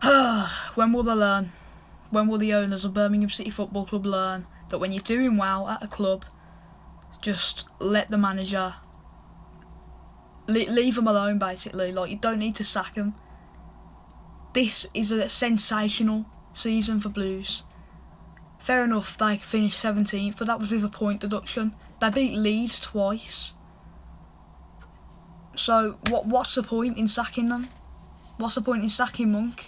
When will they learn? When will the owners of Birmingham City Football Club learn that when you're doing well at a club, just let the manager leave him alone, basically. Like, you don't need to sack him. This is a sensational season for Blues. Fair enough, they finished 17th, but that was with a point deduction. They beat Leeds twice. So, what's the point in sacking them? What's the point in sacking Monk?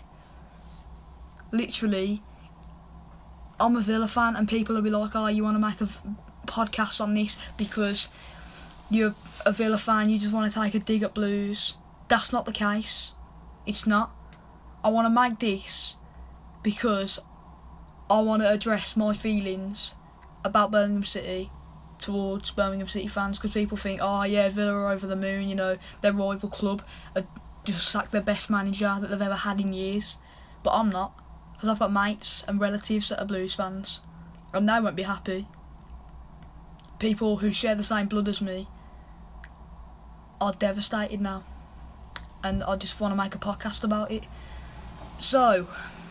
Literally, I'm a Villa fan, and people will be like, oh, you want to make a podcast on this because you're a Villa fan, you just want to take a dig at Blues. That's not the case. It's not. I want to make this because I want to address my feelings about Birmingham City towards Birmingham City fans, because people think, oh yeah, Villa are over the moon, you know, their rival club just sacked their best manager that they've ever had in years. But I'm not, because I've got mates and relatives that are Blues fans, and they won't be happy. People who share the same blood as me are devastated now, and I just want to make a podcast about it. So,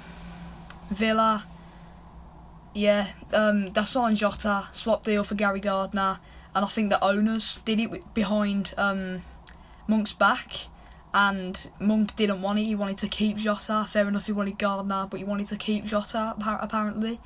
Villa, yeah, they signed Jota, swap deal for Gary Gardner, and I think the owners did it behind Monk's back, and Monk didn't want it. He wanted to keep Jota. Fair enough, he wanted Gardner, but he wanted to keep Jota, apparently.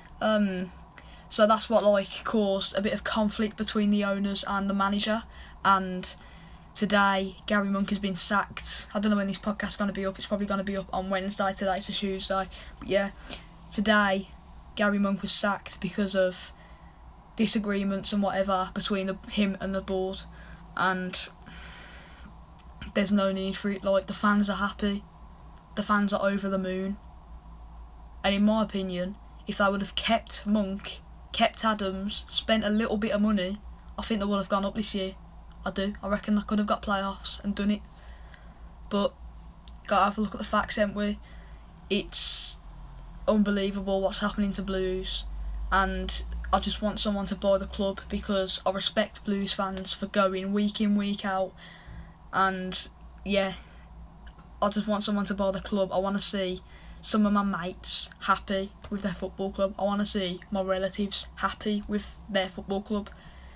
So that's what caused a bit of conflict between the owners and the manager, and today Gary Monk has been sacked. I don't know when this podcast is going to be up. It's probably going to be up on Wednesday. Today it's a Tuesday. But yeah, today Gary Monk was sacked because of disagreements and whatever between him and the board, and there's no need for it. Like, the fans are happy. The fans are over the moon. And in my opinion, if they would have kept Monk, kept Adams, spent a little bit of money, I think they would have gone up this year. I do. I reckon they could have got playoffs and done it. But gotta have a look at the facts, haven't we? It's unbelievable what's happening to Blues, and I just want someone to buy the club, because I respect Blues fans for going week in, week out, and yeah, I just want someone to buy the club. I want to see some of my mates happy with their football club. I want to see my relatives happy with their football club.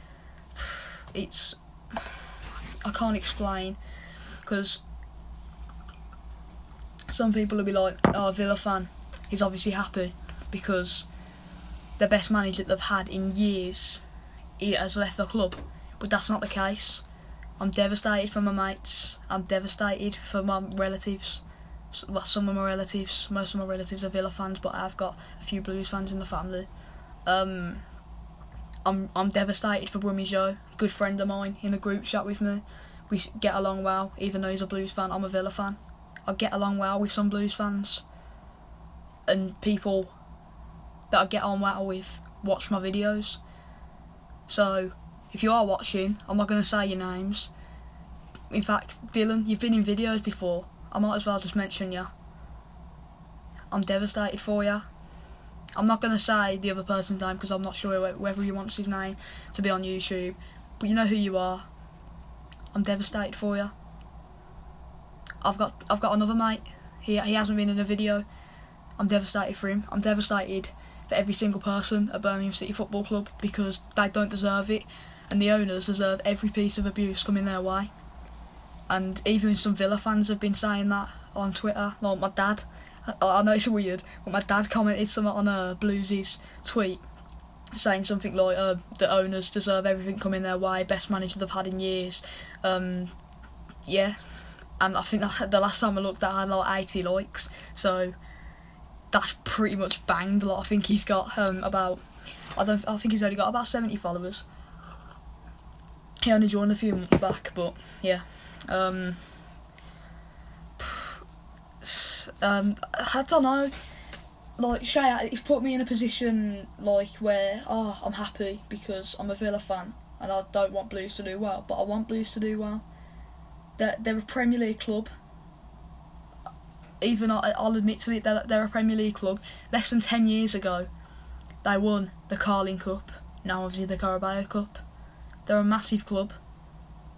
I can't explain, because some people will be like, oh, Villa fan, he's obviously happy because the best manager they've had in years, he has left the club. But that's not the case. I'm devastated for my mates. I'm devastated for my relatives. Well, some of my relatives, most of my relatives are Villa fans, but I've got a few Blues fans in the family. I'm devastated for Brummy Joe, a good friend of mine in the group chat with me. We get along well, even though he's a Blues fan. I'm a Villa fan. I get along well with some Blues fans, and people that I get on well with watch my videos. So, if you are watching, I'm not going to say your names. In fact, Dylan, you've been in videos before. I might as well just mention you. I'm devastated for you. I'm not going to say the other person's name because I'm not sure whether he wants his name to be on YouTube. But you know who you are. I'm devastated for you. I've got another mate. He hasn't been in a video. I'm devastated for him. I'm devastated for every single person at Birmingham City Football Club, because they don't deserve it, and the owners deserve every piece of abuse coming their way. And even some Villa fans have been saying that on Twitter. Like my dad, I know it's weird, but my dad commented something on Bluesy's tweet, saying something like, the owners deserve everything coming their way, best manager they've had in years. Yeah, and I think that the last time I looked, that had like 80 likes, so that's pretty much banged. I think he's got I think he's only got about 70 followers. He only joined a few months back, but yeah. I don't know. Like, Shay, it's put me in a position where I'm happy because I'm a Villa fan and I don't want Blues to do well, but I want Blues to do well. They're a Premier League club. Even I'll admit to it, they're a Premier League club. Less than 10 years ago, they won the Carling Cup. Now obviously the Carabao Cup. They're a massive club.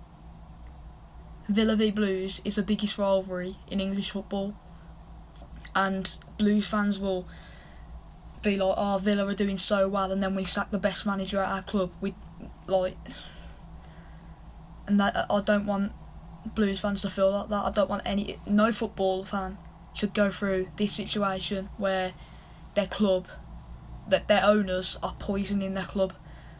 Villa v Blues is the biggest rivalry in English football, and Blues fans will be like, "Oh, Villa are doing so well," and then we sack the best manager at our club. And that I don't want Blues fans to feel like that. I don't want no football fan should go through this situation where their club, that their owners are poisoning their club.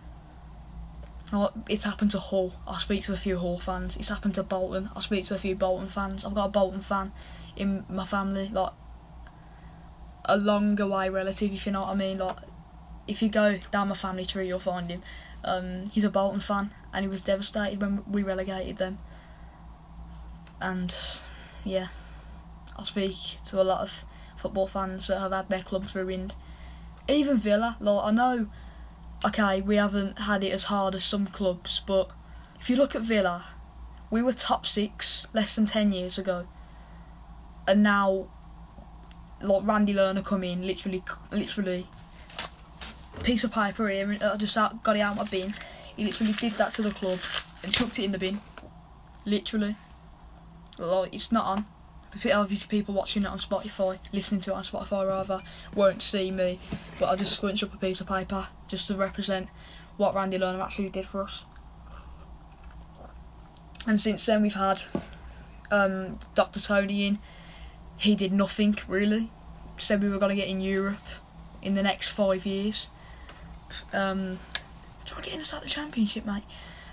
It's happened to Hull. I speak to a few Hull fans. It's happened to Bolton. I speak to a few Bolton fans. I've got a Bolton fan in my family, like a long away relative, if you know what I mean. Like, if you go down my family tree, you'll find him. He's a Bolton fan, and he was devastated when we relegated them. And yeah, I speak to a lot of football fans that have had their clubs ruined. Even Villa, like, I know, okay, we haven't had it as hard as some clubs, but if you look at Villa, we were top 6 less than 10 years ago, and now, like, Randy Lerner come in, literally, piece of paper here, and I just got it out of my bin. He literally did that to the club and chucked it in the bin. Literally. Like, it's not on. Obviously, people watching it on Spotify, listening to it on Spotify rather, won't see me, but I'll just scrunch up a piece of paper just to represent what Randy Lerner actually did for us. And since then, we've had Dr. Tony in. He did nothing, really. Said we were going to get in Europe in the next 5 years. Trying to get us out the Championship, mate.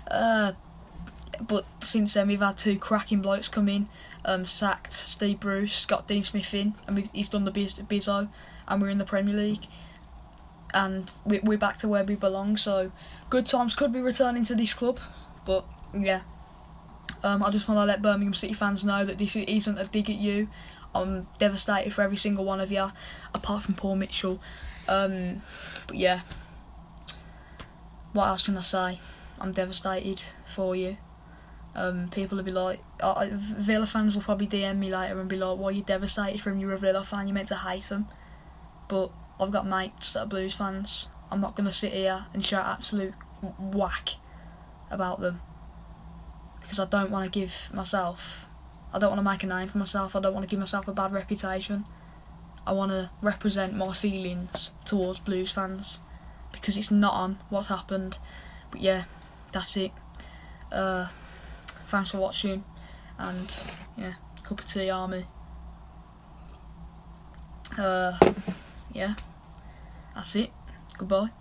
But since then, we've had 2 cracking blokes come in, sacked Steve Bruce, got Dean Smith in, and he's done the bizzo, and we're in the Premier League, and we're back to where we belong. So good times could be returning to this club, but yeah. I just want to let Birmingham City fans know that this isn't a dig at you. I'm devastated for every single one of you, apart from Paul Mitchell. But yeah, what else can I say? I'm devastated for you. People will be like, Villa fans will probably DM me later and be like, "Why are you devastated for him? You're a Villa fan, you meant to hate them." But I've got mates that are Blues fans. I'm not going to sit here and shout absolute whack about them, because I don't want to make a name for myself. I don't want to give myself a bad reputation. I want to represent my feelings towards Blues fans, because it's not on what's happened. But yeah, that's it. Thanks for watching, and yeah, cup of tea, army. Yeah, that's it. Goodbye.